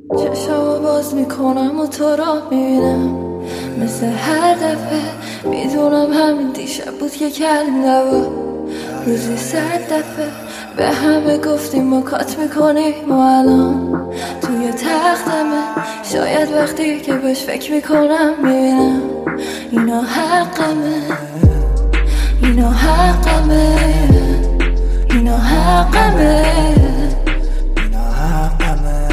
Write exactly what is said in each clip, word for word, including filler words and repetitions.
چشمو باز میکنم و تو را میبینم، مثل هر دفعه میدونم همین دیشب بود که کردیم دوا. روزی صد دفعه به همه گفتیم ما کات میکنیم و الان توی تختمه. شاید وقتی که بهش فکر میکنم میبینم اینا حقمه، اینا حقمه، اینا حقمه، اینا حقمه.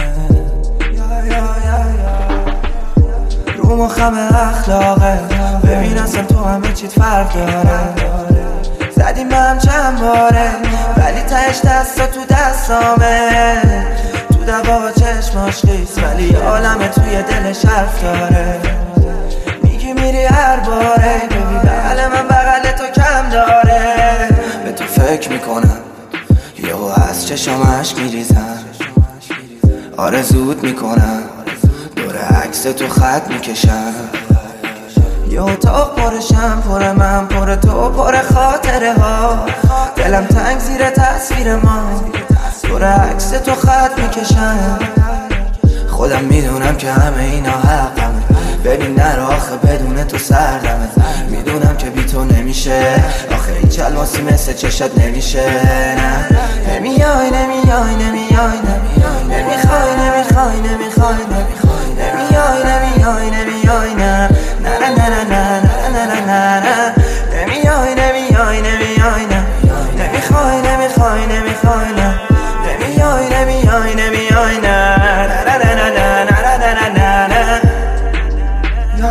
رو مخم اخلاقه، ببین اصلا تو همه چیت فرق داره. زدیم به هم چند باره ولی تهش دستا تو دستامه. تو دوا چشماش قیس ولی عالمه توی دلش حرف داره. میگی میری هر باره، ببین بغل من بغل تو کم داره. به تو فکر میکنم یهو از چشام عشق میریزم، آرزوت میکنم دور عکس تو خط میکشم. یه اتاق پرشم، پر من، پر تو، پر خاطره ها. دلم تنگ زیر تصویر ما، دور عکس تو خط میکشم. خودم میدونم که همه اینا حقمه، ببین نرو آخه بدون تو سردمه. میدونم که بی تو نمیشه، آخه هیچ الماسی مثل چشت نمیشه. نه نمیای نمیای نمیای نمیای نمیخوای نمیخوای نمیخوای نمیخوای نمیای نمیای نمیای نه نه نه نه نه نه نه نه نه نمیای نمیای نمیای نه نمیخوای نمیخوای نمیخوای نه نمیای نمیای نمیای نه نه نه نه نه نه نه نه نه یا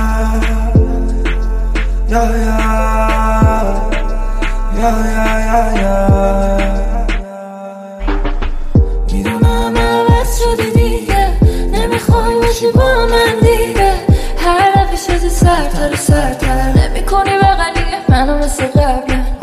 یا یا یا یا میدونم عوض شدی دیگه، نمیخوای باشی با من دیگه. هر دفعه شدی سرتر و سرتر، نمی کنی بغلیه منو مثل قبله.